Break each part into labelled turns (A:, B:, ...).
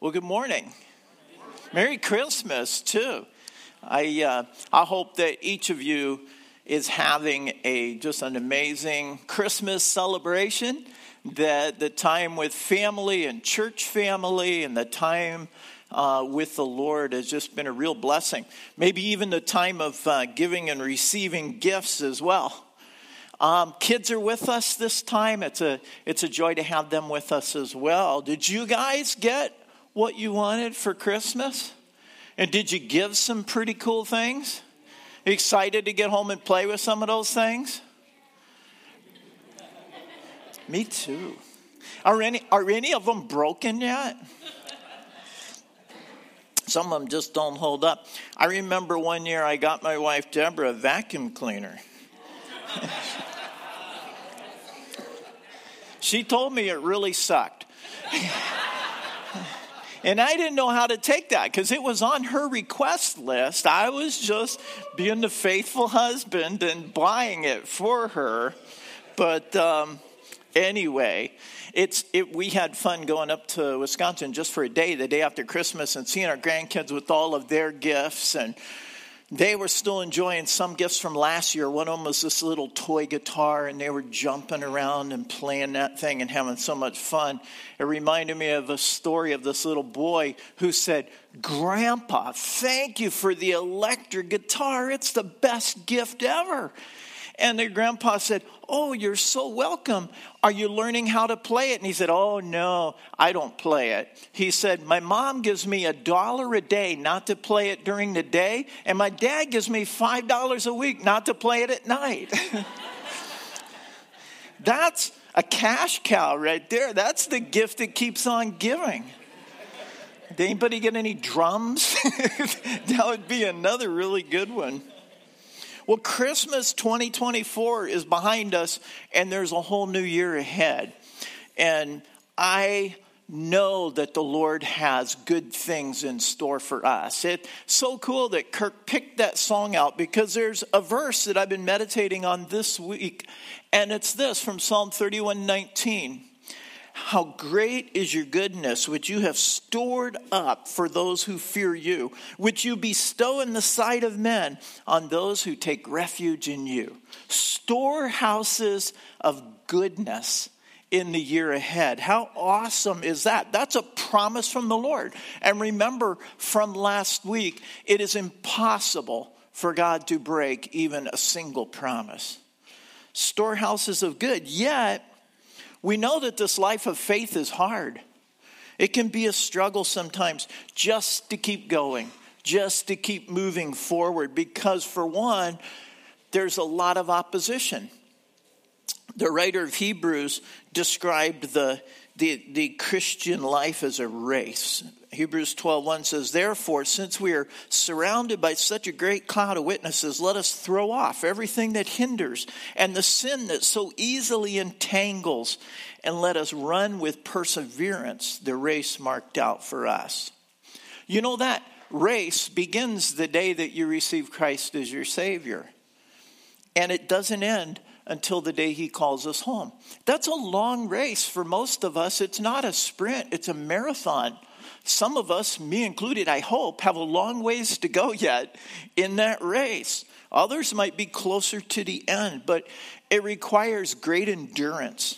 A: Well, good morning. Merry Christmas, too. I hope that each of you is having just an amazing Christmas celebration, that the time with family and church family and the time with the Lord has just been a real blessing. Maybe even the time of giving and receiving gifts as well. Kids are with us this time. It's a joy to have them with us as well. Did you guys get what you wanted for Christmas? And did you give some pretty cool things? Excited to get home and play with some of those things? Me too. Are any of them broken yet? Some of them just don't hold up. I remember one year I got my wife Deborah a vacuum cleaner. She told me it really sucked. And I didn't know how to take that because it was on her request list. I was just being the faithful husband and buying it for her. But anyway, we had fun going up to Wisconsin just for a day, the day after Christmas, and seeing our grandkids with all of their gifts. And they were still enjoying some gifts from last year. One of them was this little toy guitar, and they were jumping around and playing that thing and having so much fun. It reminded me of a story of this little boy who said, "Grandpa, thank you for the electric guitar. It's the best gift ever." And their grandpa said, "Oh, you're so welcome. Are you learning how to play it?" And he said, "Oh, no, I don't play it." He said, "My mom gives me $1 a day not to play it during the day, and my dad gives me $5 a week not to play it at night." That's a cash cow right there. That's the gift that keeps on giving. Did anybody get any drums? That would be another really good one. Well, Christmas 2024 is behind us, and there's a whole new year ahead. And I know that the Lord has good things in store for us. It's so cool that Kirk picked that song out because there's a verse that I've been meditating on this week, and it's this from Psalm 31:19. "How great is your goodness, which you have stored up for those who fear you, which you bestow in the sight of men on those who take refuge in you." Storehouses of goodness in the year ahead. How awesome is that? That's a promise from the Lord. And remember from last week, it is impossible for God to break even a single promise. Storehouses of good, yet we know that this life of faith is hard. It can be a struggle sometimes just to keep going, just to keep moving forward, because for one, there's a lot of opposition. The writer of Hebrews described the Christian life as a race. Hebrews 12:1 says, "Therefore, since we are surrounded by such a great cloud of witnesses, let us throw off everything that hinders and the sin that so easily entangles, and let us run with perseverance the race marked out for us." You know, that race begins the day that you receive Christ as your Savior. And it doesn't end until the day he calls us home. That's a long race for most of us. It's not a sprint, it's a marathon. Some of us, me included, I hope, have a long ways to go yet in that race. Others might be closer to the end, but it requires great endurance.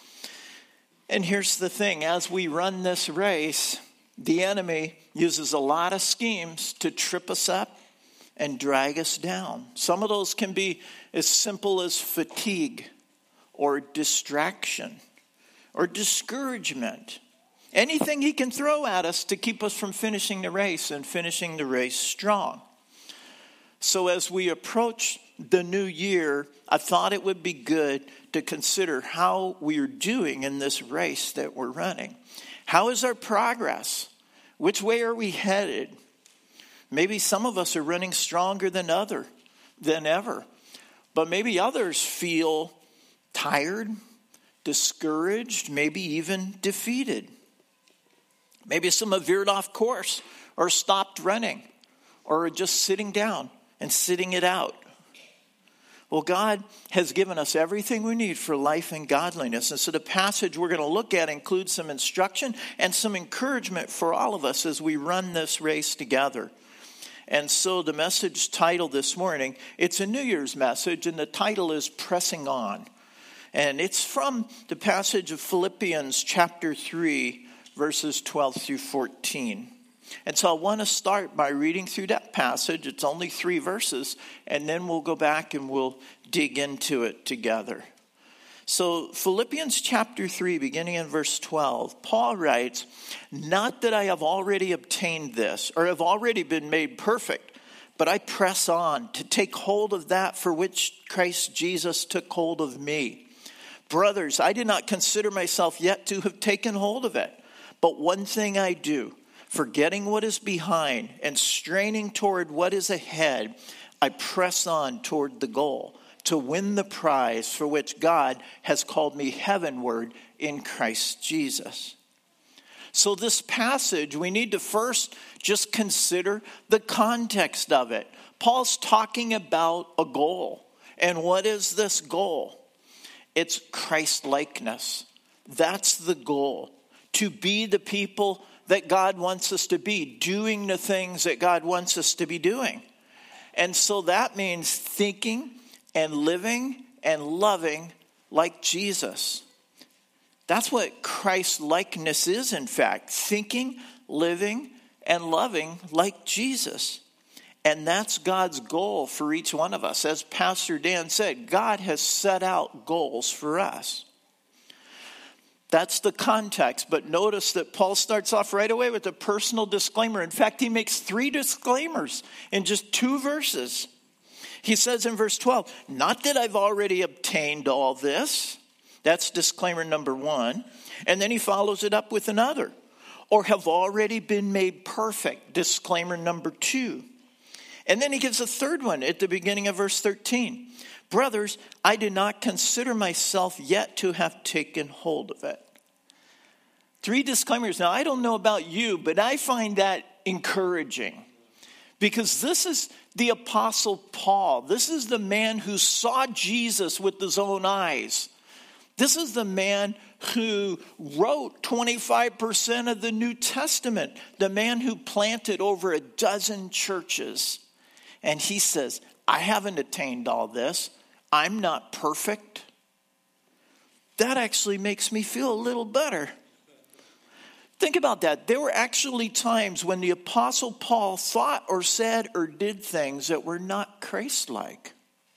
A: And here's the thing, as we run this race, the enemy uses a lot of schemes to trip us up and drag us down. Some of those can be as simple as fatigue or distraction or discouragement. Anything he can throw at us to keep us from finishing the race and finishing the race strong. So as we approach the new year, I thought it would be good to consider how we are doing in this race that we're running. How is our progress? Which way are we headed? Maybe some of us are running stronger than ever. But maybe others feel tired, discouraged, maybe even defeated. Maybe some have veered off course or stopped running or are just sitting down and sitting it out. Well, God has given us everything we need for life and godliness. And so the passage we're going to look at includes some instruction and some encouragement for all of us as we run this race together. And so the message title this morning, it's a New Year's message, and the title is Pressing On. And it's from the passage of Philippians chapter 3, verses 12 through 14. And so I want to start by reading through that passage. It's only 3 verses, and then we'll go back and we'll dig into it together. So Philippians chapter 3, beginning in verse 12, Paul writes, "Not that I have already obtained this, or have already been made perfect, but I press on to take hold of that for which Christ Jesus took hold of me. Brothers, I did not consider myself yet to have taken hold of it, but one thing I do, forgetting what is behind and straining toward what is ahead, I press on toward the goal, to win the prize for which God has called me heavenward in Christ Jesus." So this passage, we need to first just consider the context of it. Paul's talking about a goal. And what is this goal? It's Christ-likeness. That's the goal. To be the people that God wants us to be, doing the things that God wants us to be doing. And so that means thinking and living and loving like Jesus. That's what Christ-likeness is, in fact. Thinking, living, and loving like Jesus. And that's God's goal for each one of us. As Pastor Dan said, God has set out goals for us. That's the context. But notice that Paul starts off right away with a personal disclaimer. In fact, he makes 3 disclaimers in just 2 verses. He says in verse 12, "Not that I've already obtained all this." That's disclaimer number 1. And then he follows it up with another. "Or have already been made perfect." Disclaimer number 2. And then he gives a third one at the beginning of verse 13. "Brothers, I do not consider myself yet to have taken hold of it." 3 disclaimers. Now, I don't know about you, but I find that encouraging. Because this is the Apostle Paul. This is the man who saw Jesus with his own eyes. This is the man who wrote 25% of the New Testament. The man who planted over a dozen churches. And he says, I haven't attained all this. I'm not perfect. That actually makes me feel a little better. Think about that. There were actually times when the Apostle Paul thought or said or did things that were not Christ-like.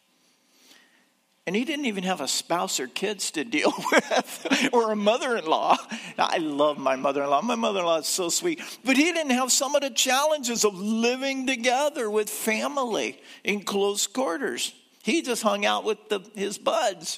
A: And he didn't even have a spouse or kids to deal with, or a mother-in-law. I love my mother-in-law. My mother-in-law is so sweet. But he didn't have some of the challenges of living together with family in close quarters. He just hung out with his buds.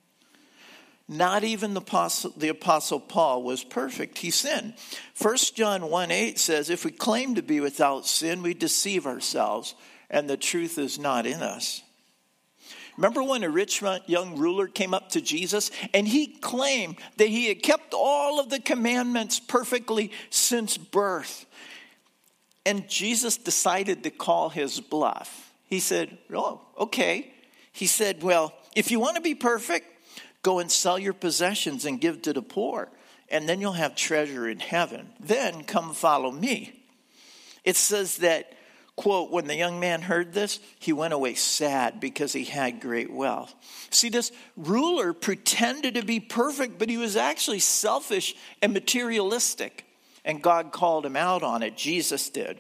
A: Not even the Apostle Paul was perfect. He sinned. 1 John 1:8 says, "If we claim to be without sin, we deceive ourselves, and the truth is not in us." Remember when a rich young ruler came up to Jesus, and he claimed that he had kept all of the commandments perfectly since birth. And Jesus decided to call his bluff. He said, "Oh, okay." He said, "Well, if you want to be perfect, go and sell your possessions and give to the poor, and then you'll have treasure in heaven. Then come follow me." It says that, quote, "When the young man heard this, he went away sad because he had great wealth." See, this ruler pretended to be perfect, but he was actually selfish and materialistic. And God called him out on it. Jesus did.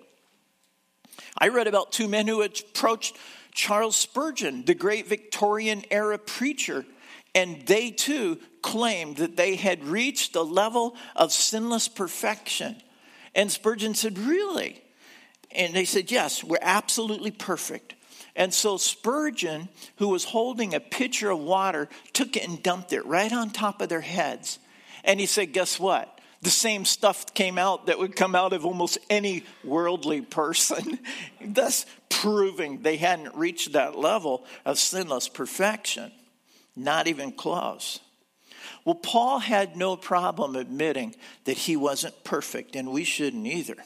A: I read about 2 men who approached Charles Spurgeon, the great Victorian era preacher. And they too claimed that they had reached a level of sinless perfection. And Spurgeon said, "Really?" And they said, "Yes, we're absolutely perfect." And so Spurgeon, who was holding a pitcher of water, took it and dumped it right on top of their heads. And he said, "Guess what? The same stuff came out that would come out of almost any worldly person," thus proving they hadn't reached that level of sinless perfection. Not even close. Well, Paul had no problem admitting that he wasn't perfect, and we shouldn't either.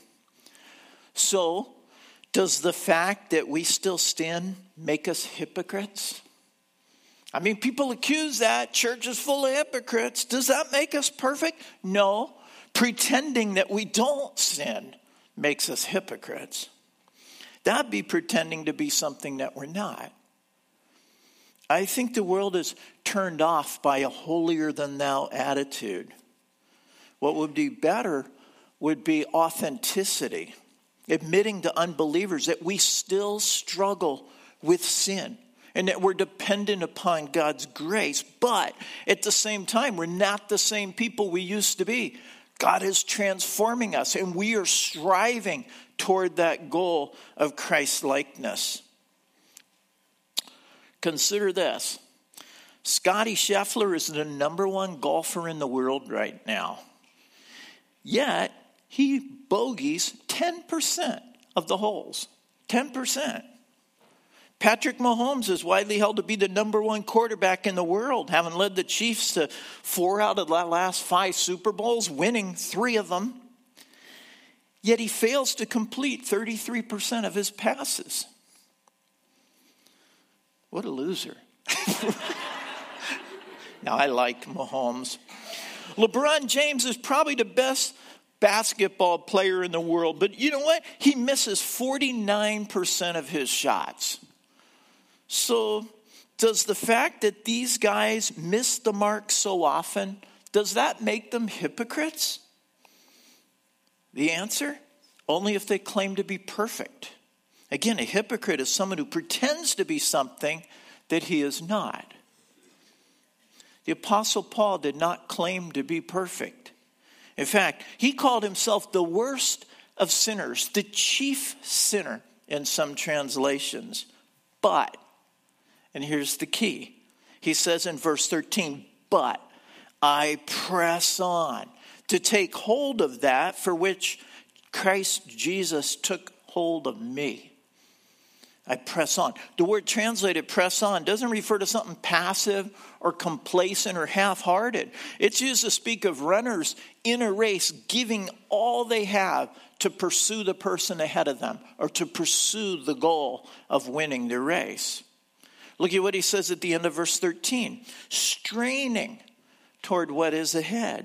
A: So, does the fact that we still sin make us hypocrites? I mean, people accuse that church is full of hypocrites. Does that make us perfect? No. Pretending that we don't sin makes us hypocrites. That'd be pretending to be something that we're not. I think the world is turned off by a holier-than-thou attitude. What would be better would be authenticity, admitting to unbelievers that we still struggle with sin and that we're dependent upon God's grace, but at the same time, we're not the same people we used to be. God is transforming us, and we are striving toward that goal of Christ-likeness. Consider this. Scottie Scheffler is the number one golfer in the world right now. Yet, he bogeys 10% of the holes. 10%. Patrick Mahomes is widely held to be the number one quarterback in the world, having led the Chiefs to 4 out of the last 5 Super Bowls, winning 3 of them. Yet he fails to complete 33% of his passes. What a loser. Now, I like Mahomes. LeBron James is probably the best basketball player in the world, but you know what? He misses 49% of his shots. So does the fact that these guys miss the mark so often, does that make them hypocrites? The answer? Only if they claim to be perfect. Again, a hypocrite is someone who pretends to be something that he is not. The Apostle Paul did not claim to be perfect. In fact, he called himself the worst of sinners, the chief sinner in some translations. But, and here's the key, he says in verse 13, but I press on to take hold of that for which Christ Jesus took hold of me. I press on. The word translated press on doesn't refer to something passive or complacent or half-hearted. It's used to speak of runners in a race giving all they have to pursue the person ahead of them or to pursue the goal of winning the race. Look at what he says at the end of verse 13. Straining toward what is ahead.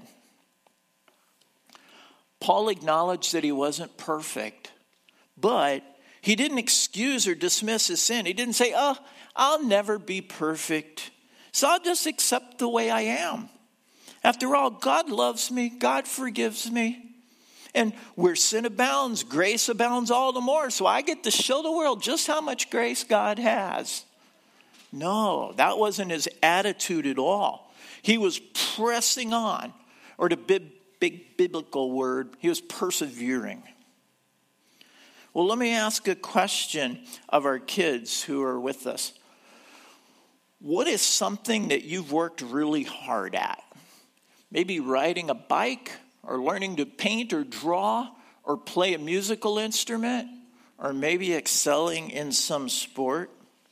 A: Paul acknowledged that he wasn't perfect, but he didn't excuse or dismiss his sin. He didn't say, I'll never be perfect, so I'll just accept the way I am. After all, God loves me. God forgives me. And where sin abounds, grace abounds all the more. So I get to show the world just how much grace God has. No, that wasn't his attitude at all. He was pressing on, or the big biblical word, he was persevering. Well, let me ask a question of our kids who are with us. What is something that you've worked really hard at? Maybe riding a bike, or learning to paint or draw, or play a musical instrument, or maybe excelling in some sport.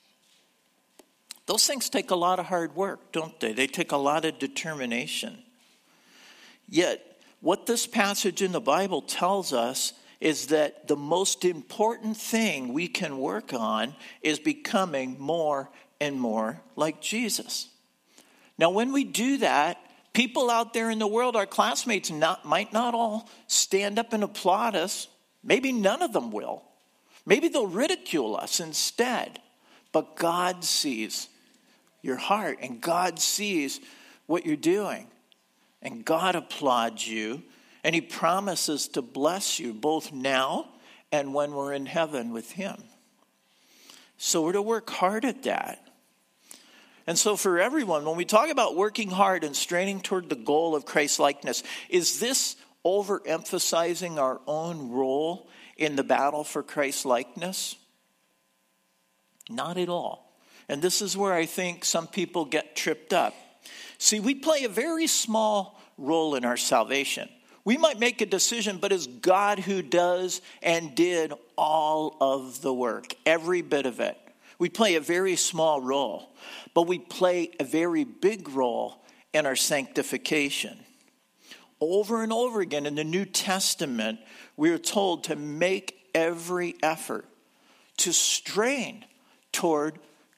A: Those things take a lot of hard work, don't they? They take a lot of determination. Yet, what this passage in the Bible tells us is that the most important thing we can work on is becoming more and more like Jesus. Now, when we do that, people out there in the world, our classmates, might not all stand up and applaud us. Maybe none of them will. Maybe they'll ridicule us instead. But God sees your heart, and God sees what you're doing. And God applauds you, and he promises to bless you both now and when we're in heaven with him. So we're to work hard at that. And so for everyone, when we talk about working hard and straining toward the goal of Christ-likeness, is this overemphasizing our own role in the battle for Christ-likeness? Not at all. And this is where I think some people get tripped up. See, we play a very small role in our salvation. We might make a decision, but it's God who does and did all of the work, every bit of it. We play a very small role, but we play a very big role in our sanctification. Over and over again in the New Testament, we are told to make every effort to strain toward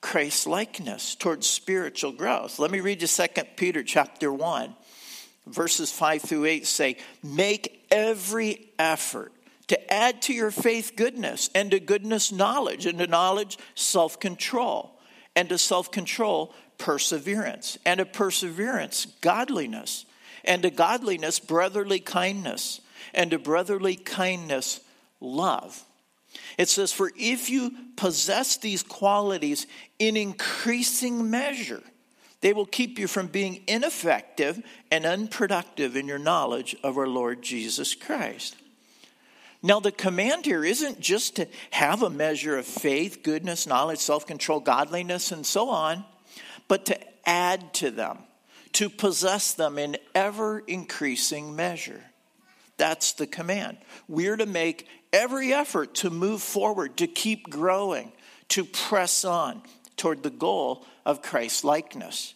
A: Christ-likeness, towards spiritual growth. Let me read you 2 Peter chapter 1. Verses 5 through 8 say, make every effort to add to your faith goodness, and to goodness knowledge, and to knowledge self-control, and to self-control perseverance, and to perseverance godliness, and to godliness brotherly kindness, and to brotherly kindness love. It says, for if you possess these qualities in increasing measure, they will keep you from being ineffective and unproductive in your knowledge of our Lord Jesus Christ. Now, the command here isn't just to have a measure of faith, goodness, knowledge, self-control, godliness, and so on, but to add to them, to possess them in ever-increasing measure. That's the command. We're to make every effort to move forward, to keep growing, to press on toward the goal of Christ-likeness.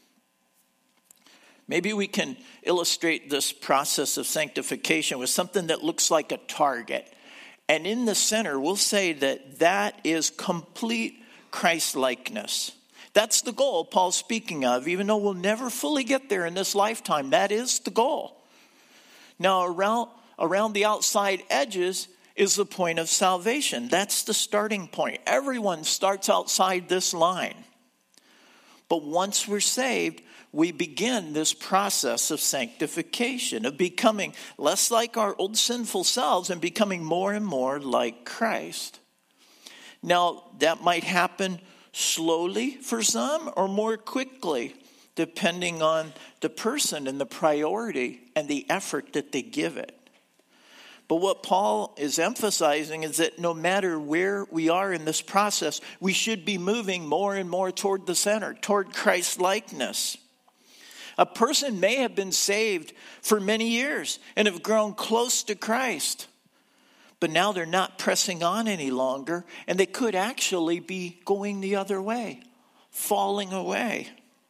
A: Maybe we can illustrate this process of sanctification with something that looks like a target. And in the center, we'll say that is complete Christ-likeness. That's the goal Paul's speaking of, even though we'll never fully get there in this lifetime. That is the goal. Now, around the outside edges is the point of salvation. That's the starting point. Everyone starts outside this line. But once we're saved, we begin this process of sanctification, of becoming less like our old sinful selves and becoming more and more like Christ. Now, that might happen slowly for some or more quickly, depending on the person and the priority and the effort that they give it. But what Paul is emphasizing is that no matter where we are in this process, we should be moving more and more toward the center, toward Christ-likeness. A person may have been saved for many years and have grown close to Christ, but now they're not pressing on any longer, and they could actually be going the other way, falling away.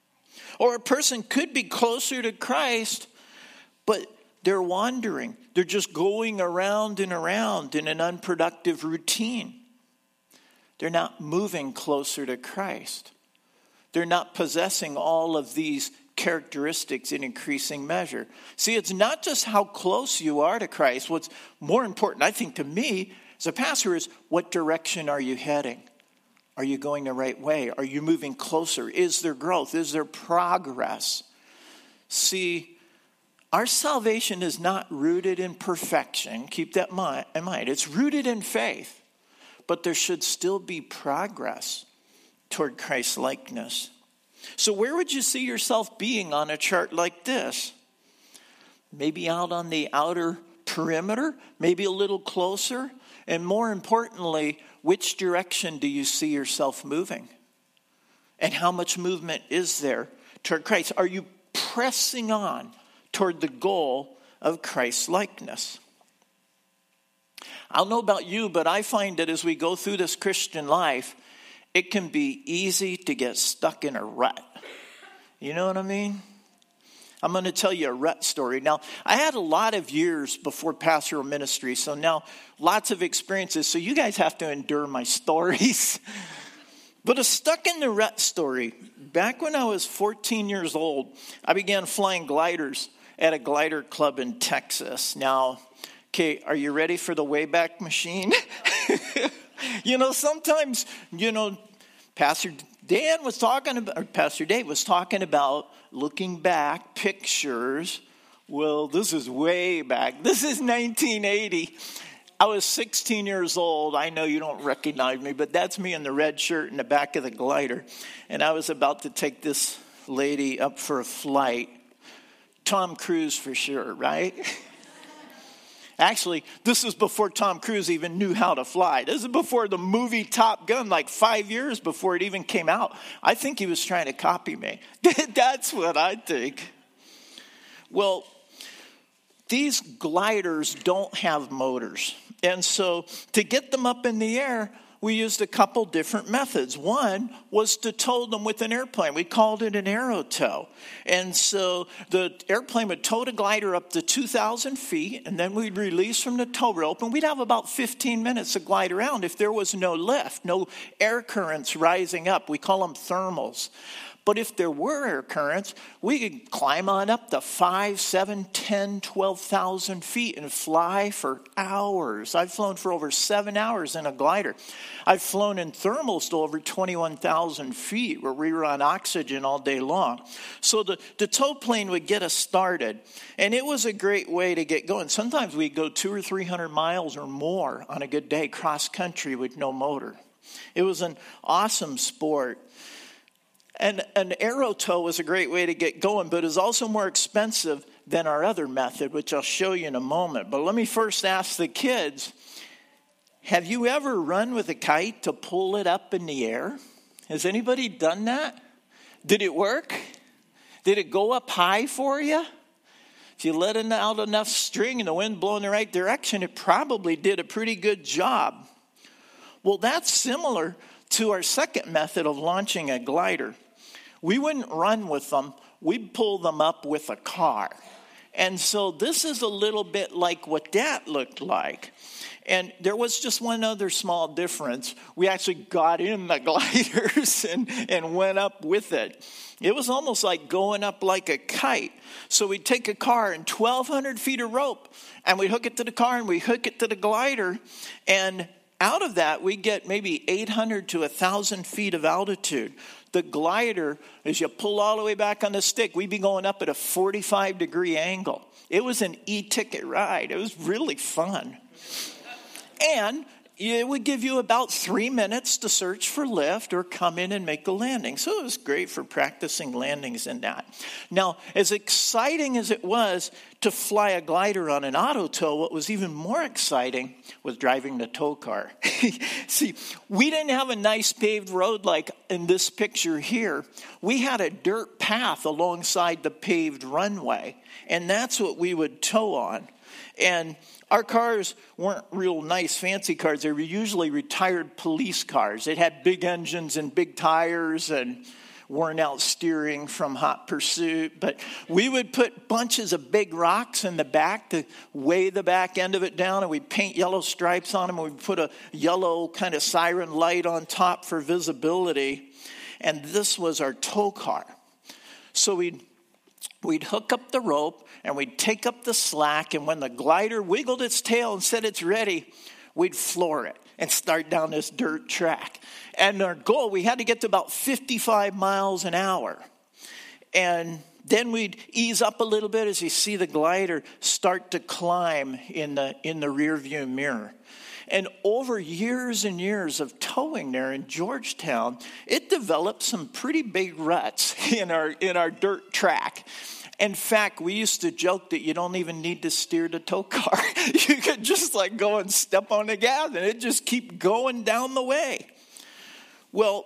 A: Or a person could be closer to Christ, but they're wandering. They're just going around and around in an unproductive routine. They're not moving closer to Christ. They're not possessing all of these characteristics in increasing measure. See, it's not just how close you are to Christ. What's more important, I think, to me as a pastor is what direction are you heading? Are you going the right way? Are you moving closer? Is there growth? Is there progress? See, our salvation is not rooted in perfection. Keep that in mind. It's rooted in faith. But there should still be progress toward Christ-likeness. So where would you see yourself being on a chart like this? Maybe out on the outer perimeter? Maybe a little closer? And more importantly, which direction do you see yourself moving? And how much movement is there toward Christ? Are you pressing on toward the goal of Christ-likeness? I don't know about you, but I find that as we go through this Christian life, it can be easy to get stuck in a rut. You know what I mean? I'm going to tell you a rut story. Now, I had a lot of years before pastoral ministry, so now lots of experiences. So you guys have to endure my stories. But a stuck in the rut story. Back when I was 14 years old, I began flying gliders at a glider club in Texas. Now, okay, are you ready for the Wayback Machine? Sometimes, Pastor Dave was talking about looking back, pictures. Well, this is way back. This is 1980. I was 16 years old. I know you don't recognize me, but that's me in the red shirt in the back of the glider. And I was about to take this lady up for a flight. Tom Cruise for sure, right? Actually, this is before Tom Cruise even knew how to fly. This is before the movie Top Gun, like 5 years before it even came out. I think he was trying to copy me. That's what I think. Well, these gliders don't have motors. And so to get them up in the air, we used a couple different methods. One was to tow them with an airplane. We called it an aero tow. And so the airplane would tow the glider up to 2,000 feet, and then we'd release from the tow rope, and we'd have about 15 minutes to glide around if there was no lift, no air currents rising up. We call them thermals. But if there were air currents, we could climb on up to 5, 7, 10, 12,000 feet and fly for hours. I've flown for over 7 hours in a glider. I've flown in thermals to over 21,000 feet where we were on oxygen all day long. So the tow plane would get us started, and it was a great way to get going. Sometimes we'd go 200 or 300 miles or more on a good day cross country with no motor. It was an awesome sport. And an aero tow was a great way to get going, but it's also more expensive than our other method, which I'll show you in a moment. But let me first ask the kids, have you ever run with a kite to pull it up in the air? Has anybody done that? Did it work? Did it go up high for you? If you let out enough string and the wind blow in the right direction, it probably did a pretty good job. Well, that's similar to our second method of launching a glider. We wouldn't run with them. We'd pull them up with a car. And so this is a little bit like what that looked like. And there was just one other small difference. We actually got in the gliders and went up with it. It was almost like going up like a kite. So we'd take a car and 1,200 feet of rope, and we'd hook it to the car and we'd hook it to the glider. And out of that, we get maybe 800 to 1,000 feet of altitude. The glider, as you pull all the way back on the stick, we'd be going up at a 45-degree angle. It was an e-ticket ride. It was really fun. And it would give you about 3 minutes to search for lift or come in and make a landing. So it was great for practicing landings in that. Now, as exciting as it was to fly a glider on an auto tow, what was even more exciting was driving the tow car. See, we didn't have a nice paved road like in this picture here. We had a dirt path alongside the paved runway, and that's what we would tow on. And our cars weren't real nice, fancy cars. They were usually retired police cars. It had big engines and big tires and worn out steering from hot pursuit. But we would put bunches of big rocks in the back to weigh the back end of it down, and we'd paint yellow stripes on them, and we'd put a yellow kind of siren light on top for visibility. And this was our tow car. So we'd hook up the rope, and we'd take up the slack, and when the glider wiggled its tail and said it's ready, we'd floor it and start down this dirt track. And our goal, we had to get to about 55 miles an hour. And then we'd ease up a little bit as you see the glider start to climb in the rear view mirror. And over years and years of towing there in Georgetown, it developed some pretty big ruts in our dirt track. In fact, we used to joke that you don't even need to steer the tow car. You could just like go and step on the gas and it just keep going down the way. Well,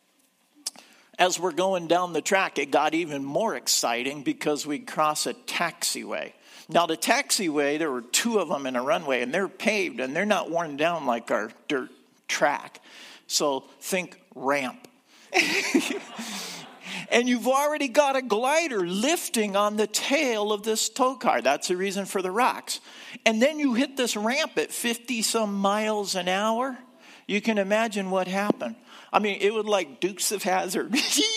A: as we're going down the track, it got even more exciting because we'd cross a taxiway. Now, the taxiway, there were 2 of them in a runway, and they're paved, and they're not worn down like our dirt track. So think ramp. And you've already got a glider lifting on the tail of this tow car. That's the reason for the rocks. And then you hit this ramp at 50-some miles an hour. You can imagine what happened. I mean, it was like Dukes of Hazzard.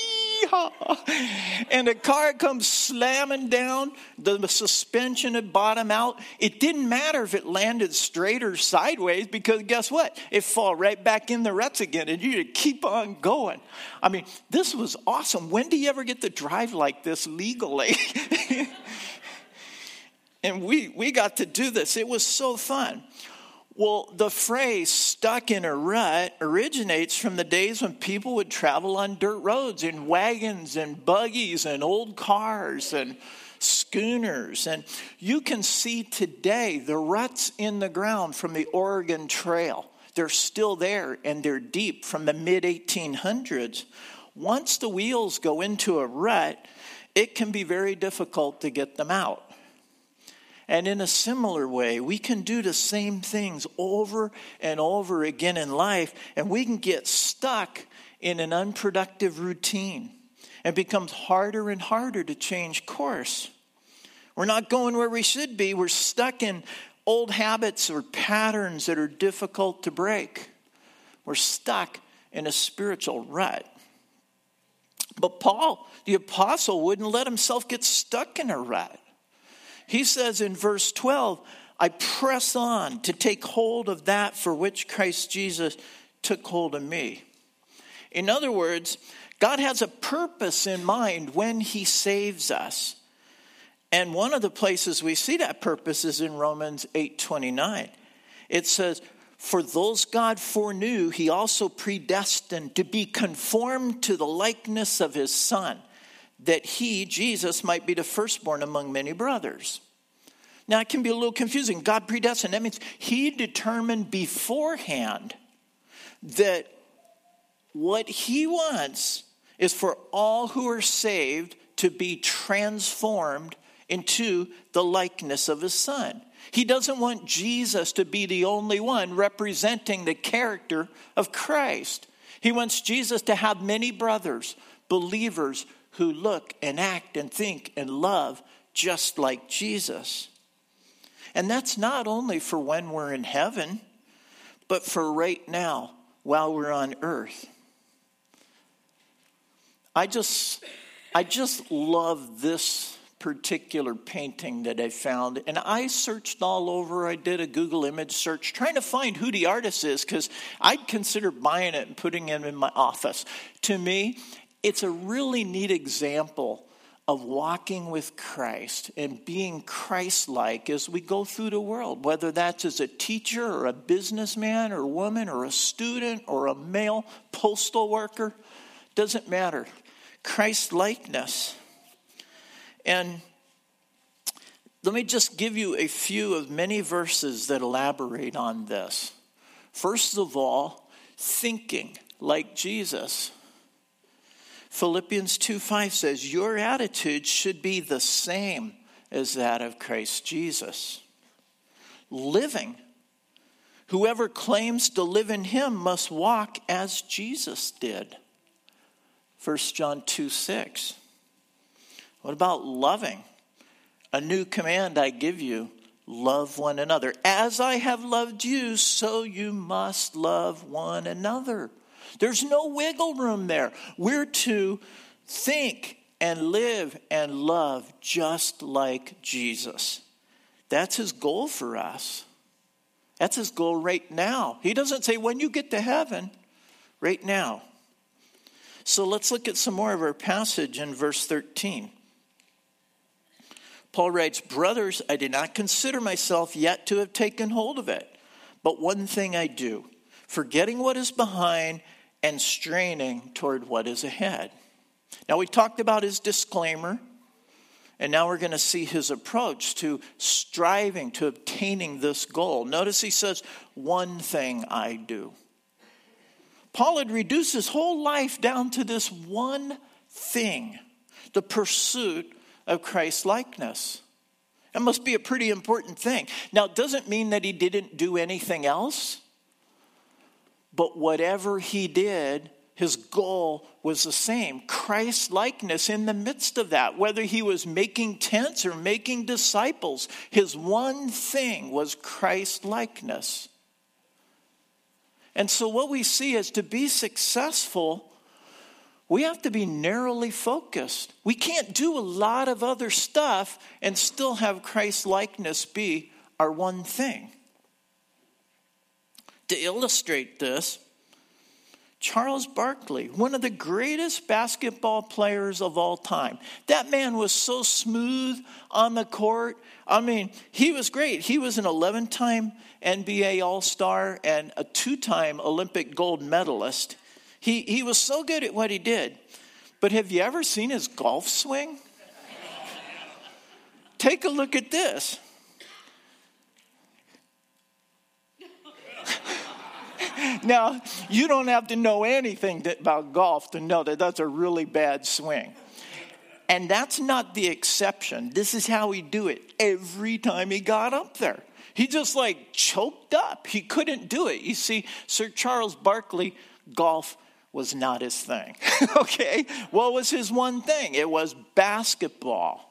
A: And the car comes slamming down. The suspension had bottomed out. It didn't matter if it landed straight or sideways because guess what? It fall right back in the ruts again and you keep on going. I mean, this was awesome. When do you ever get to drive like this legally? And we got to do this. It was so fun. Well, the phrase stuck in a rut originates from the days when people would travel on dirt roads in wagons and buggies and old cars and schooners. And you can see today the ruts in the ground from the Oregon Trail. They're still there and they're deep from the mid-1800s. Once the wheels go into a rut, it can be very difficult to get them out. And in a similar way, we can do the same things over and over again in life, and we can get stuck in an unproductive routine. It becomes harder and harder to change course. We're not going where we should be. We're stuck in old habits or patterns that are difficult to break. We're stuck in a spiritual rut. But Paul, the apostle, wouldn't let himself get stuck in a rut. He says in verse 12, I press on to take hold of that for which Christ Jesus took hold of me. In other words, God has a purpose in mind when he saves us. And one of the places we see that purpose is in Romans 8:29. It says, for those God foreknew, he also predestined to be conformed to the likeness of his Son, that he, Jesus, might be the firstborn among many brothers. Now, it can be a little confusing. God predestined, that means he determined beforehand that what he wants is for all who are saved to be transformed into the likeness of his Son. He doesn't want Jesus to be the only one representing the character of Christ. He wants Jesus to have many brothers, believers who look and act and think and love just like Jesus. And that's not only for when we're in heaven, but for right now while we're on earth. I just love this particular painting that I found. And I searched all over. I did a Google image search trying to find who the artist is because I'd consider buying it and putting it in my office. To me, it's a really neat example of walking with Christ and being Christ-like as we go through the world, whether that's as a teacher or a businessman or woman or a student or a male postal worker. Doesn't matter. Christ-likeness. And let me just give you a few of many verses that elaborate on this. First of all, thinking like Jesus. Philippians 2:5 says, your attitude should be the same as that of Christ Jesus. Living. Whoever claims to live in him must walk as Jesus did. 1 John 2:6. What about loving? A new command I give you, love one another. As I have loved you, so you must love one another. There's no wiggle room there. We're to think and live and love just like Jesus. That's his goal for us. That's his goal right now. He doesn't say when you get to heaven, right now. So let's look at some more of our passage in verse 13. Paul writes, brothers, I do not consider myself yet to have taken hold of it. But one thing I do, forgetting what is behind and straining toward what is ahead. Now we talked about his disclaimer, and now we're going to see his approach to striving, to obtaining this goal. Notice he says, one thing I do. Paul had reduced his whole life down to this one thing, the pursuit of Christ's likeness. That must be a pretty important thing. Now, it doesn't mean that he didn't do anything else, but whatever he did, his goal was the same. Christ's likeness in the midst of that, whether he was making tents or making disciples, his one thing was Christ's likeness. And so what we see is to be successful, we have to be narrowly focused. We can't do a lot of other stuff and still have Christ's likeness be our one thing. To illustrate this, Charles Barkley, one of the greatest basketball players of all time. That man was so smooth on the court. I mean, he was great. He was an 11-time NBA All-Star and a 2-time Olympic gold medalist. He was so good at what he did. But have you ever seen his golf swing? Take a look at this. Now, you don't have to know anything about golf to know that that's a really bad swing. And that's not the exception. This is how he do it every time he got up there. He just like choked up. He couldn't do it. You see, Sir Charles Barkley, golf was not his thing. Okay? What was his one thing? It was basketball.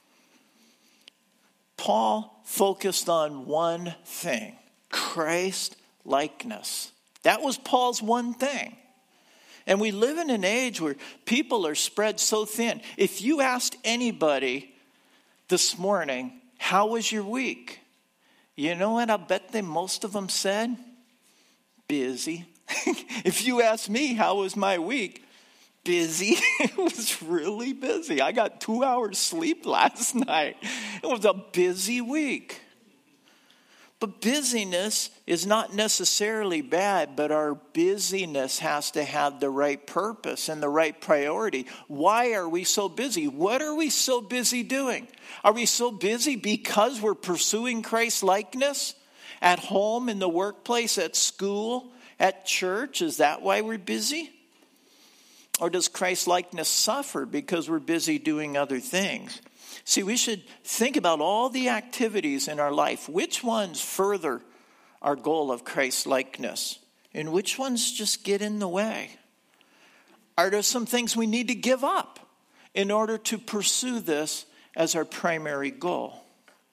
A: Paul focused on one thing, Christ likeness. That was Paul's one thing. And we live in an age where people are spread so thin. If you asked anybody this morning, how was your week? You know what I bet most of them said? Busy. If you ask me, how was my week? Busy. It was really busy. I got 2 hours sleep last night. It was a busy week. But busyness is not necessarily bad, but our busyness has to have the right purpose and the right priority. Why are we so busy? What are we so busy doing? Are we so busy because we're pursuing Christ likeness at home, in the workplace, at school, at church? Is that why we're busy? Or does Christ likeness suffer because we're busy doing other things? See, we should think about all the activities in our life. Which ones further our goal of Christ likeness? And which ones just get in the way? Are there some things we need to give up in order to pursue this as our primary goal?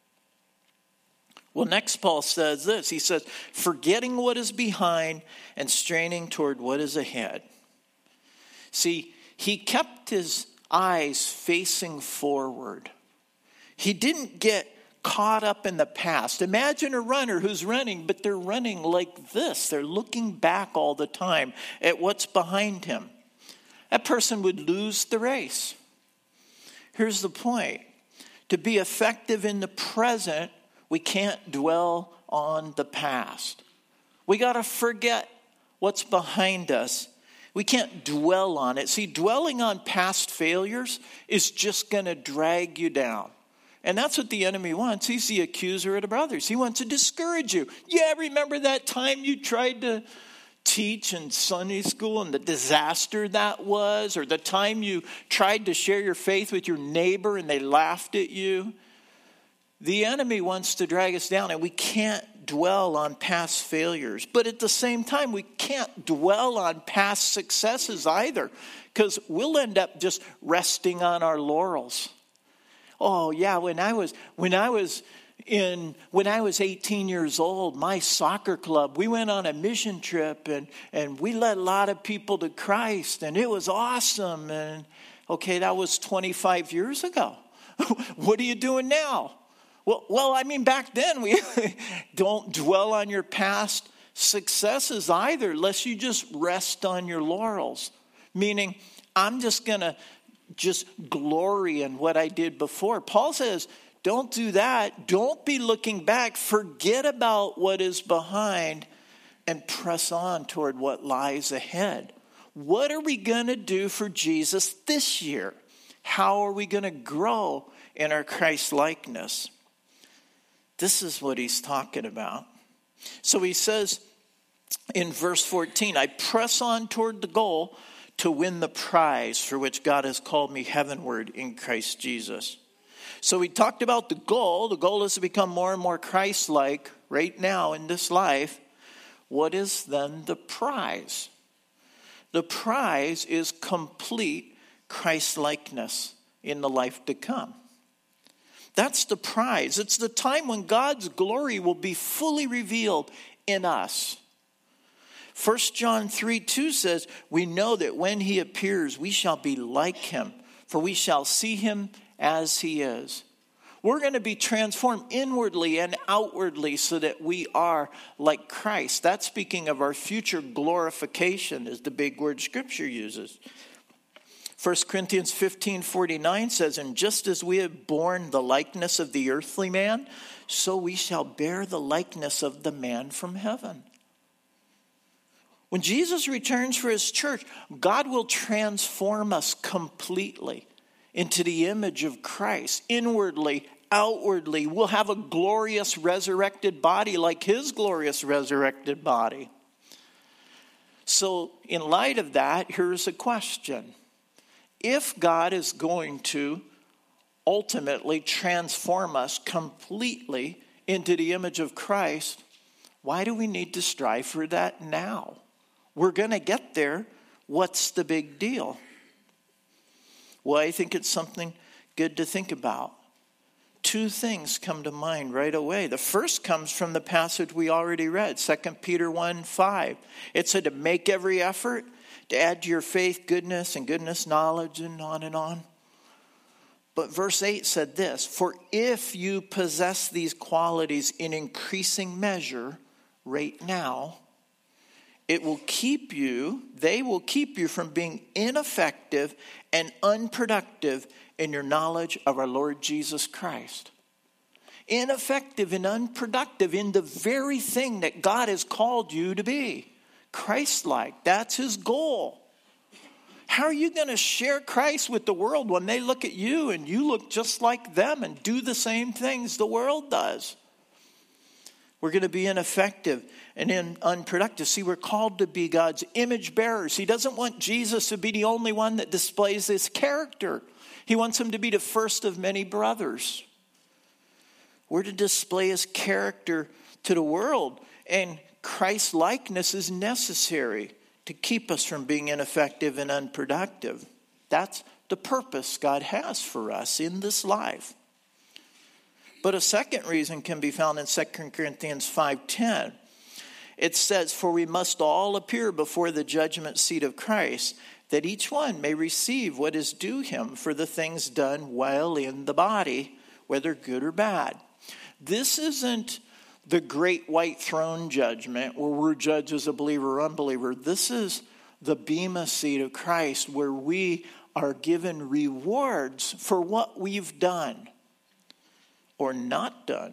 A: Well, next Paul says this. He says, forgetting what is behind and straining toward what is ahead. See, he kept his eyes facing forward. He didn't get caught up in the past. Imagine a runner who's running, but they're running like this. They're looking back all the time at what's behind him. That person would lose the race. Here's the point. To be effective in the present, we can't dwell on the past. We got to forget what's behind us. We can't dwell on it. See, dwelling on past failures is just going to drag you down. And that's what the enemy wants. He's the accuser of the brothers. He wants to discourage you. Yeah, remember that time you tried to teach in Sunday school and the disaster that was? Or the time you tried to share your faith with your neighbor and they laughed at you? The enemy wants to drag us down, and we can't dwell on past failures. But at the same time, we can't dwell on past successes either, because we'll end up just resting on our laurels. Oh yeah, when I was 18 years old, my soccer club, we went on a mission trip and we led a lot of people to Christ, and it was awesome. And okay, that was 25 years ago. What are you doing now? Well, I mean, back then we don't dwell on your past successes either, unless you just rest on your laurels. Meaning, I'm just going to glory in what I did before. Paul says, don't do that. Don't be looking back. Forget about what is behind and press on toward what lies ahead. What are we going to do for Jesus this year? How are we going to grow in our Christ likeness? This is what he's talking about. So he says in verse 14, I press on toward the goal to win the prize for which God has called me heavenward in Christ Jesus. So we talked about the goal. The goal is to become more and more Christ-like right now in this life. What is then the prize? The prize is complete Christ-likeness in the life to come. That's the prize. It's the time when God's glory will be fully revealed in us. 1 John 3:2 says, we know that when he appears, we shall be like him, for we shall see him as he is. We're going to be transformed inwardly and outwardly so that we are like Christ. That's speaking of our future glorification, is the big word Scripture uses. 1 Corinthians 15:49 says, and just as we have borne the likeness of the earthly man, so we shall bear the likeness of the man from heaven. When Jesus returns for his church, God will transform us completely into the image of Christ. Inwardly, outwardly, we'll have a glorious resurrected body like his glorious resurrected body. So in light of that, here's a question. if God is going to ultimately transform us completely into the image of Christ, why do we need to strive for that now? We're going to get there. What's the big deal? Well, I think it's something good to think about. Two things come to mind right away. The first comes from the passage we already read, 2 Peter 1:5. It said to make every effort to add to your faith goodness, and goodness knowledge, and on and on. But verse 8 said this, for if you possess these qualities in increasing measure right now, they will keep you from being ineffective and unproductive in your knowledge of our Lord Jesus Christ. Ineffective and unproductive in the very thing that God has called you to be. Christ-like. That's his goal. How are you going to share Christ with the world when they look at you and you look just like them and do the same things the world does? We're going to be ineffective and unproductive. See, we're called to be God's image bearers. He doesn't want Jesus to be the only one that displays his character. He wants him to be the first of many brothers. We're to display his character to the world. And Christ's likeness is necessary to keep us from being ineffective and unproductive. That's the purpose God has for us in this life. But a second reason can be found in 2 Corinthians 5:10. It says, for we must all appear before the judgment seat of Christ, that each one may receive what is due him for the things done while in the body, whether good or bad. This isn't the great white throne judgment where we're judged as a believer or unbeliever. This is the bema seat of Christ where we are given rewards for what we've done or not done.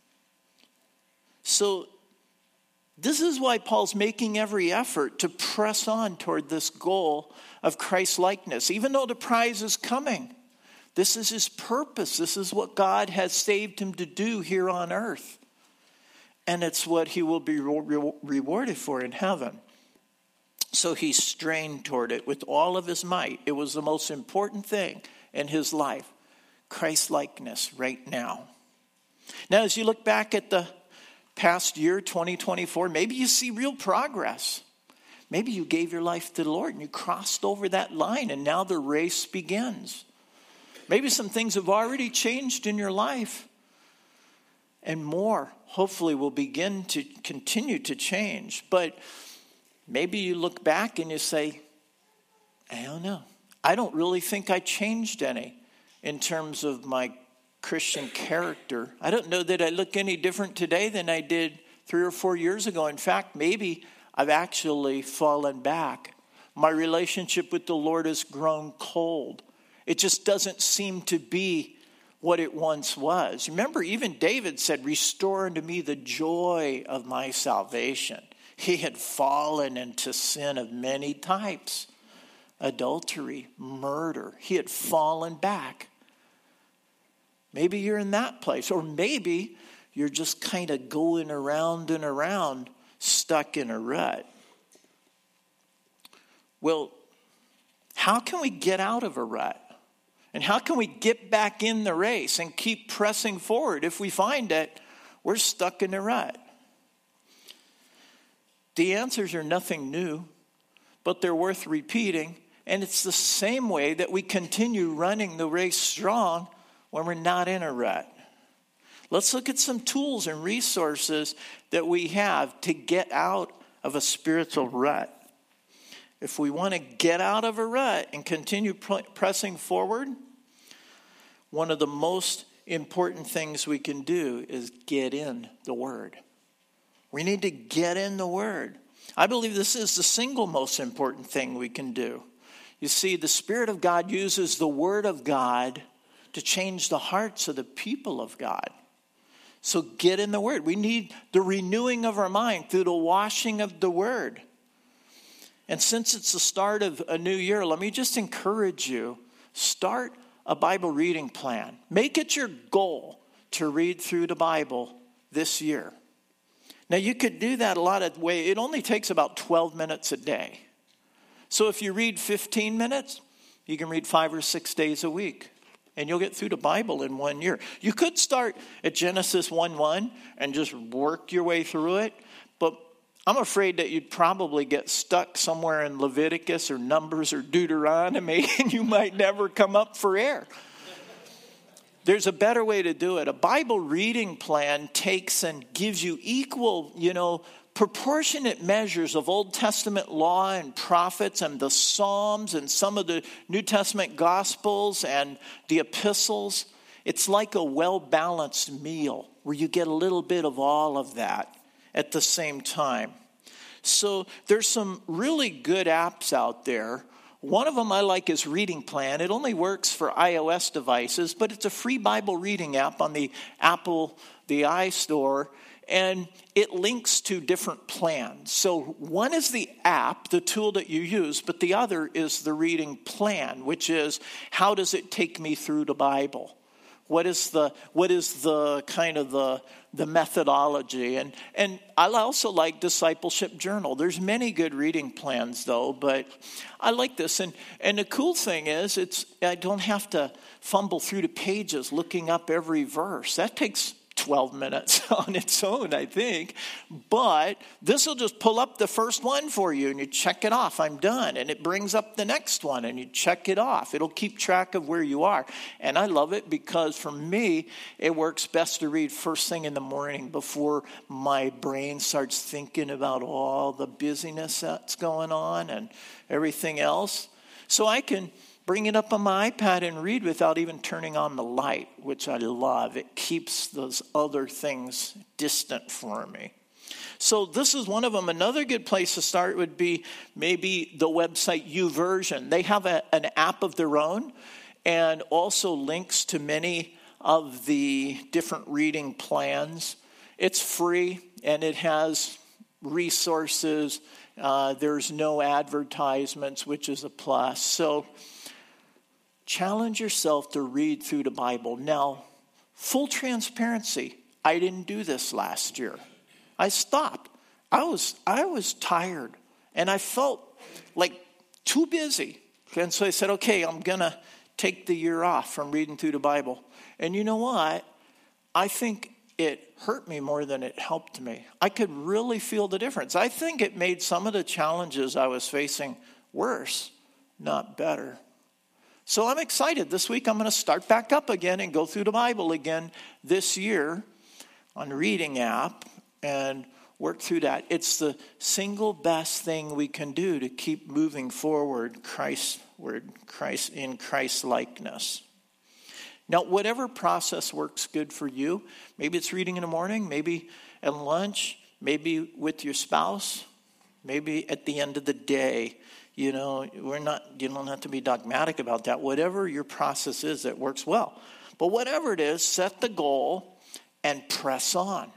A: So this is why Paul's making every effort to press on toward this goal of Christ-likeness. Even though the prize is coming, this is his purpose. This is what God has saved him to do here on earth. And it's what he will be rewarded for in heaven. So he strained toward it with all of his might. It was the most important thing in his life. Christ-likeness right now. Now, as you look back at the past year, 2024, maybe you see real progress. Maybe you gave your life to the Lord and you crossed over that line and now the race begins. Maybe some things have already changed in your life. And more, hopefully, will begin to continue to change. But maybe you look back and you say, I don't know. I don't really think I changed any in terms of my Christian character. I don't know that I look any different today than I did 3 or 4 years ago. In fact, maybe I've actually fallen back. My relationship with the Lord has grown cold. It just doesn't seem to be what it once was. Remember, even David said, restore unto me the joy of my salvation. He had fallen into sin of many types. Adultery, murder. He had fallen back. Maybe you're in that place. Or maybe you're just kind of going around and around, stuck in a rut. Well, how can we get out of a rut? And how can we get back in the race and keep pressing forward if we find that we're stuck in a rut? The answers are nothing new, but they're worth repeating. And it's the same way that we continue running the race strong when we're not in a rut. Let's look at some tools and resources that we have to get out of a spiritual rut. If we want to get out of a rut and continue pressing forward, one of the most important things we can do is get in the Word. We need to get in the Word. I believe this is the single most important thing we can do. You see, the Spirit of God uses the Word of God to change the hearts of the people of God. So get in the Word. We need the renewing of our mind through the washing of the Word. And since it's the start of a new year, let me just encourage you, start a Bible reading plan. Make it your goal to read through the Bible this year. Now, you could do that a lot of ways. It only takes about 12 minutes a day. So if you read 15 minutes, You can read 5 or 6 days a week, and you'll get through the Bible in 1 year. You could start at Genesis 1:1 and just work your way through it, but I'm afraid that you'd probably get stuck somewhere in Leviticus or Numbers or Deuteronomy, and you might never come up for air. There's a better way to do it. A Bible reading plan takes and gives you equal, proportionate measures of Old Testament law and prophets and the Psalms and some of the New Testament Gospels and the epistles. It's like a well-balanced meal where you get a little bit of all of that at the same time. So there's some really good apps out there. One of them I like is Reading Plan. It only works for iOS devices, but it's a free Bible reading app on the Apple, the iStore, and it links to different plans. So one is the app, the tool that you use, but the other is the reading plan, which is how does it take me through the Bible? What is the kind of the methodology? And I also like Discipleship Journal. There's many good reading plans though, but I like this. And the cool thing is I don't have to fumble through the pages looking up every verse. That takes 12 minutes on its own, I think. But this will just pull up the first one for you and you check it off. I'm done. And it brings up the next one and you check it off. It'll keep track of where you are. And I love it because for me, it works best to read first thing in the morning before my brain starts thinking about all the busyness that's going on and everything else. So I can bring it up on my iPad and read without even turning on the light, which I love. It keeps those other things distant for me. So this is one of them. Another good place to start would be maybe the website YouVersion. They have an app of their own and also links to many of the different reading plans. It's free and it has resources. There's no advertisements, which is a plus. So challenge yourself to read through the Bible. Now, full transparency, I didn't do this last year. I stopped. I was tired, and I felt like too busy. And so I said, okay, I'm going to take the year off from reading through the Bible. And you know what? I think it hurt me more than it helped me. I could really feel the difference. I think it made some of the challenges I was facing worse, not better. So I'm excited. This week I'm going to start back up again and go through the Bible again this year on Reading app and work through that. It's the single best thing we can do to keep moving forward Christ in Christ likeness. Now, whatever process works good for you, maybe it's reading in the morning, maybe at lunch, maybe with your spouse, maybe at the end of the day. You don't have to be dogmatic about that. Whatever your process is that works well. But whatever it is, set the goal and press on.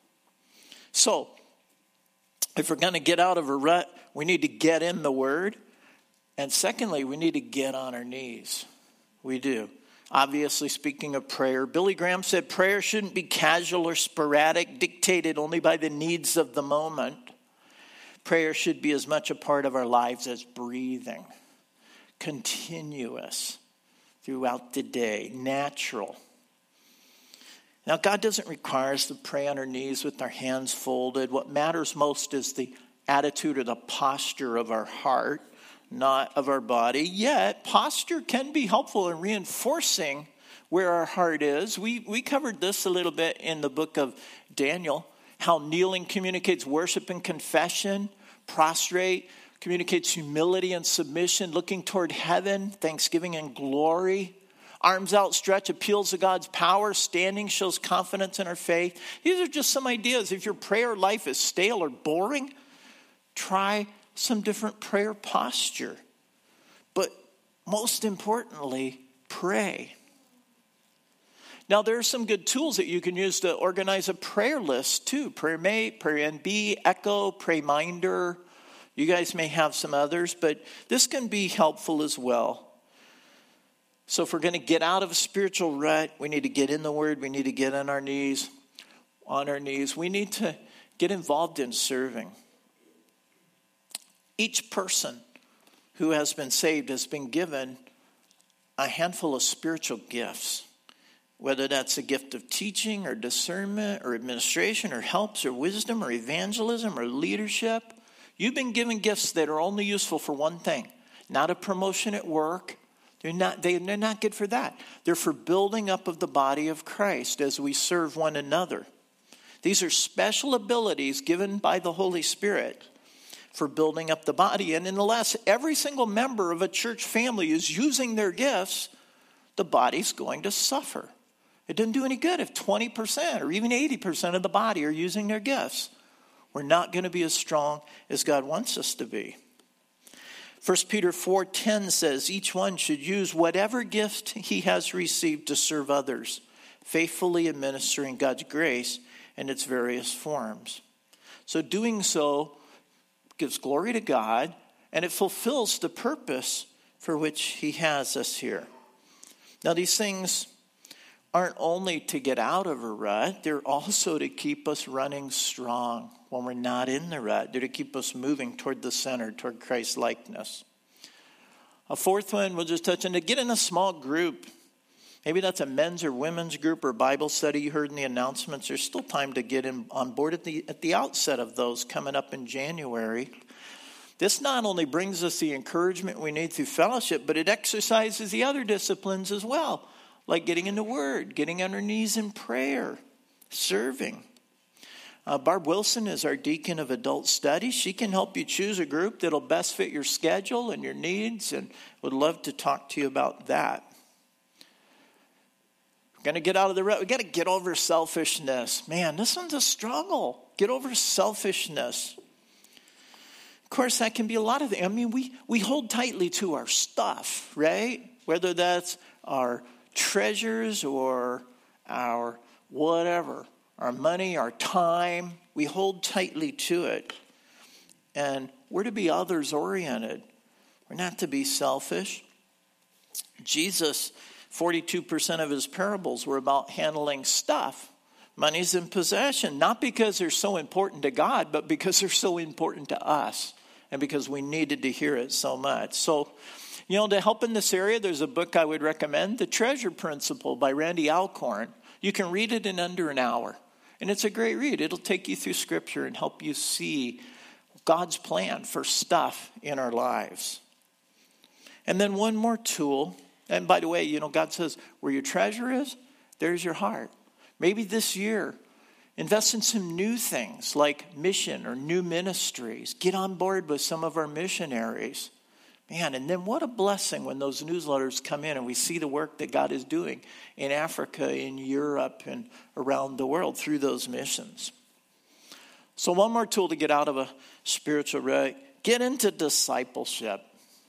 A: So, if we're going to get out of a rut, we need to get in the Word. And secondly, we need to get on our knees. We do. Obviously, speaking of prayer, Billy Graham said prayer shouldn't be casual or sporadic, dictated only by the needs of the moment. Prayer should be as much a part of our lives as breathing, continuous throughout the day, natural. Now, God doesn't require us to pray on our knees with our hands folded. What matters most is the attitude or the posture of our heart, not of our body. Yet, posture can be helpful in reinforcing where our heart is. We covered this a little bit in the book of Daniel, how kneeling communicates worship and confession. Prostrate communicates humility and submission, looking toward heaven, thanksgiving and glory. Arms outstretched appeals to God's power. Standing shows confidence in our faith. These are just some ideas. If your prayer life is stale or boring, try some different prayer posture. But most importantly, pray. Now, there are some good tools that you can use to organize a prayer list too. PrayerMate, PrayerNB, Echo, PrayMinder. You guys may have some others, but this can be helpful as well. So if we're going to get out of a spiritual rut, we need to get in the Word. We need to get on our knees. We need to get involved in serving. Each person who has been saved has been given a handful of spiritual gifts, whether that's a gift of teaching or discernment or administration or helps or wisdom or evangelism or leadership. You've been given gifts that are only useful for one thing, not a promotion at work. They're not good for that. They're for building up of the body of Christ as we serve one another. These are special abilities given by the Holy Spirit for building up the body. And unless every single member of a church family is using their gifts, the body's going to suffer. It doesn't do any good if 20% or even 80% of the body are using their gifts. We're not going to be as strong as God wants us to be. 1 Peter 4:10 says, each one should use whatever gift he has received to serve others, faithfully administering God's grace in its various forms. So doing so gives glory to God, and it fulfills the purpose for which he has us here. Now, these things aren't only to get out of a rut, they're also to keep us running strong when we're not in the rut. They're to keep us moving toward the center, toward Christ's likeness. A fourth one we'll just touch on, to get in a small group. Maybe that's a men's or women's group or Bible study you heard in the announcements. There's still time to get on board at the outset of those coming up in January. This not only brings us the encouragement we need through fellowship, but it exercises the other disciplines as well, like getting in the Word, getting on our knees in prayer, serving. Barb Wilson is our deacon of adult studies. She can help you choose a group that'll best fit your schedule and your needs, and would love to talk to you about that. We're going to get out of the rut. We've got to get over selfishness. Man, this one's a struggle. Get over selfishness. Of course, that can be a lot of things. I mean, we hold tightly to our stuff, right? Whether that's our treasures or our whatever, our money, our time, we hold tightly to it. And we're to be others oriented. We're not to be selfish. Jesus, 42% of his parables were about handling stuff. Money's in possession, not because they're so important to God, but because they're so important to us and because we needed to hear it so much. So, to help in this area, there's a book I would recommend, The Treasure Principle by Randy Alcorn. You can read it in under an hour. And it's a great read. It'll take you through Scripture and help you see God's plan for stuff in our lives. And then one more tool. And by the way, God says, where your treasure is, there's your heart. Maybe this year, invest in some new things like mission or new ministries. Get on board with some of our missionaries. Man, and then what a blessing when those newsletters come in and we see the work that God is doing in Africa, in Europe, and around the world through those missions. So one more tool to get out of a spiritual rut, get into discipleship.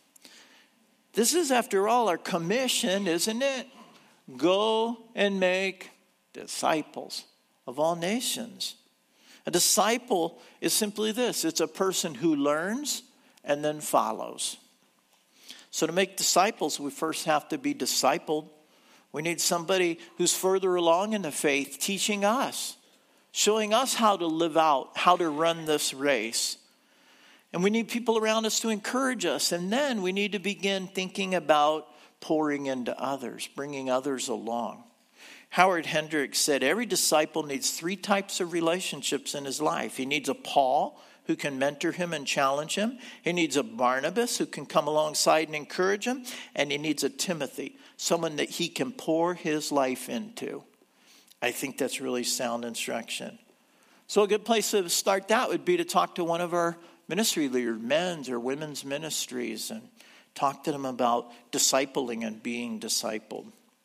A: This is, after all, our commission, isn't it? Go and make disciples of all nations. A disciple is simply this. It's a person who learns and then follows. So to make disciples, we first have to be discipled. We need somebody who's further along in the faith teaching us, showing us how to live out, how to run this race. And we need people around us to encourage us. And then we need to begin thinking about pouring into others, bringing others along. Howard Hendricks said every disciple needs 3 types of relationships in his life. He needs a Paul who can mentor him and challenge him. He needs a Barnabas who can come alongside and encourage him. And he needs a Timothy, someone that he can pour his life into. I think that's really sound instruction. So a good place to start that would be to talk to one of our ministry leaders, men's or women's ministries, and talk to them about discipling and being discipled.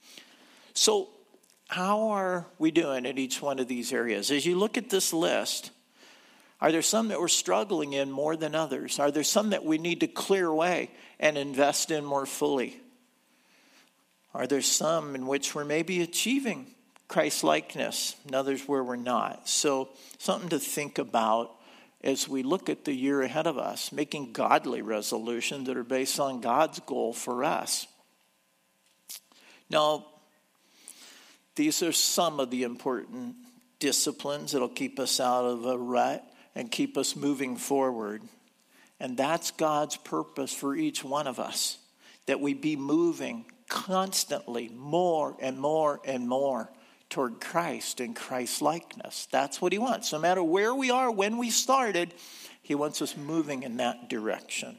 A: So how are we doing at each one of these areas? As you look at this list, are there some that we're struggling in more than others? Are there some that we need to clear away and invest in more fully? Are there some in which we're maybe achieving Christ-likeness and others where we're not? So something to think about as we look at the year ahead of us, making godly resolutions that are based on God's goal for us. Now, these are some of the important disciplines that'll keep us out of a rut and keep us moving forward. And that's God's purpose for each one of us, that we be moving constantly more and more and more toward Christ and Christ likeness. That's what he wants. No matter where we are, when we started, he wants us moving in that direction.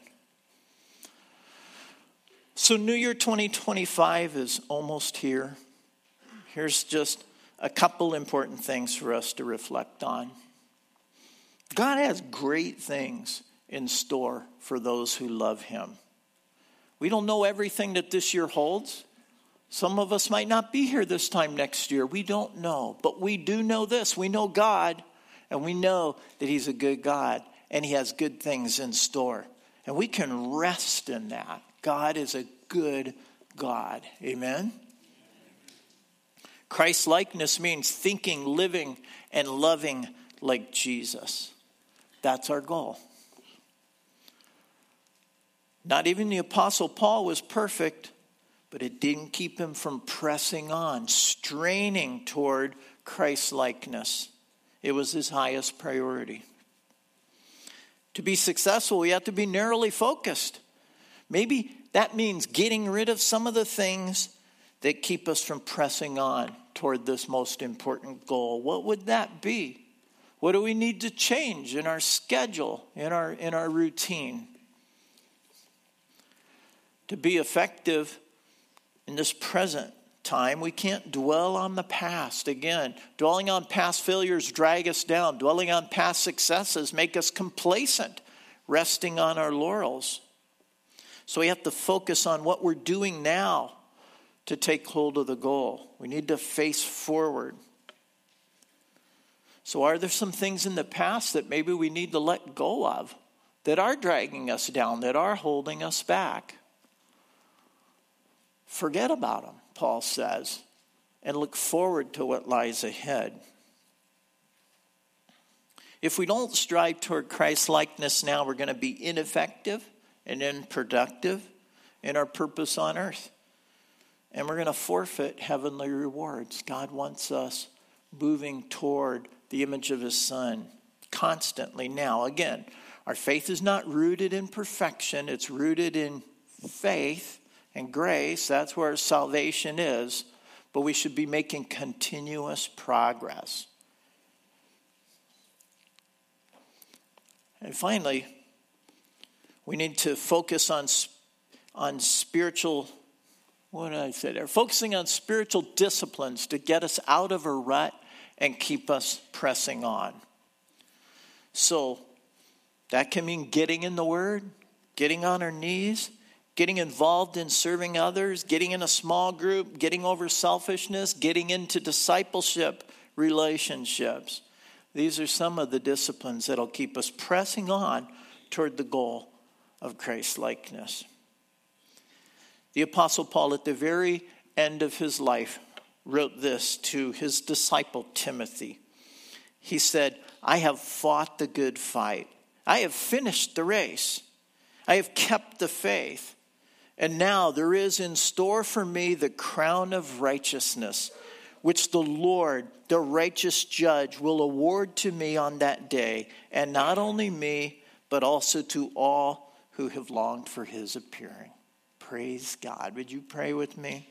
A: So New Year 2025 is almost here. Here's just a couple important things for us to reflect on. God has great things in store for those who love him. We don't know everything that this year holds. Some of us might not be here this time next year. We don't know. But we do know this. We know God, and we know that he's a good God, and he has good things in store. And we can rest in that. God is a good God. Amen? Christ-likeness means thinking, living, and loving like Jesus. That's our goal. Not even the Apostle Paul was perfect, but it didn't keep him from pressing on, straining toward Christ-likeness. It was his highest priority. To be successful, we have to be narrowly focused. Maybe that means getting rid of some of the things that keep us from pressing on toward this most important goal. What would that be? What do we need to change in our schedule, in our routine? To be effective in this present time, we can't dwell on the past. Again, dwelling on past failures drag us down. Dwelling on past successes make us complacent, resting on our laurels. So we have to focus on what we're doing now to take hold of the goal. We need to face forward. So are there some things in the past that maybe we need to let go of, that are dragging us down, that are holding us back? Forget about them, Paul says, and look forward to what lies ahead. If we don't strive toward Christ-likeness now, we're going to be ineffective and unproductive in our purpose on earth. And we're going to forfeit heavenly rewards. God wants us moving toward the image of his Son constantly. Now, again, our faith is not rooted in perfection. It's rooted in faith and grace. That's where salvation is. But we should be making continuous progress. And finally, we need to focus on spiritual, what did I say there? Focusing on spiritual disciplines to get us out of a rut and keep us pressing on. So that can mean getting in the Word, getting on our knees, getting involved in serving others, getting in a small group, getting over selfishness, getting into discipleship relationships. These are some of the disciplines that'll keep us pressing on toward the goal of Christ-likeness. The Apostle Paul, at the very end of his life, wrote this to his disciple Timothy. He said, I have fought the good fight. I have finished the race. I have kept the faith. And now there is in store for me the crown of righteousness, which the Lord, the righteous judge, will award to me on that day. And not only me, but also to all who have longed for his appearing. Praise God. Would you pray with me?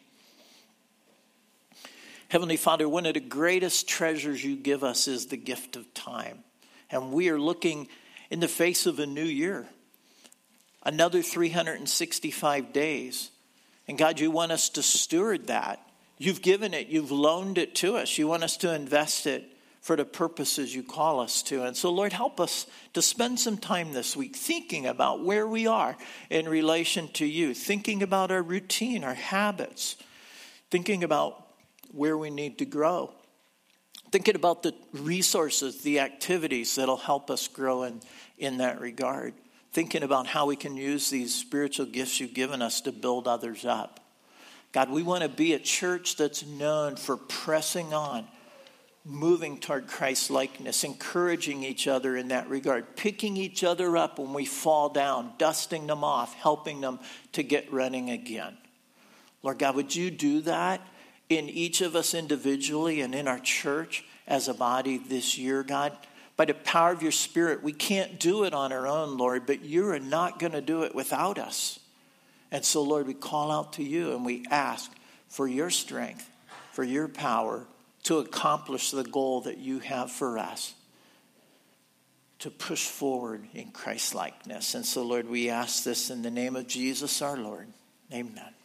A: Heavenly Father, one of the greatest treasures you give us is the gift of time. And we are looking in the face of a new year. Another 365 days. And God, you want us to steward that. You've given it. You've loaned it to us. You want us to invest it for the purposes you call us to. And so, Lord, help us to spend some time this week thinking about where we are in relation to you, thinking about our routine, our habits, thinking about where we need to grow, thinking about the resources, the activities that'll help us grow in that regard, thinking about how we can use these spiritual gifts you've given us to build others up. God, we want to be a church that's known for pressing on, moving toward Christ-likeness, encouraging each other in that regard, picking each other up when we fall down, dusting them off, helping them to get running again. Lord God, would you do that in each of us individually and in our church as a body this year, God? By the power of your Spirit, we can't do it on our own, Lord, but you are not going to do it without us. And so, Lord, we call out to you and we ask for your strength, for your power to accomplish the goal that you have for us, to push forward in Christ-likeness. And so, Lord, we ask this in the name of Jesus our Lord. Amen.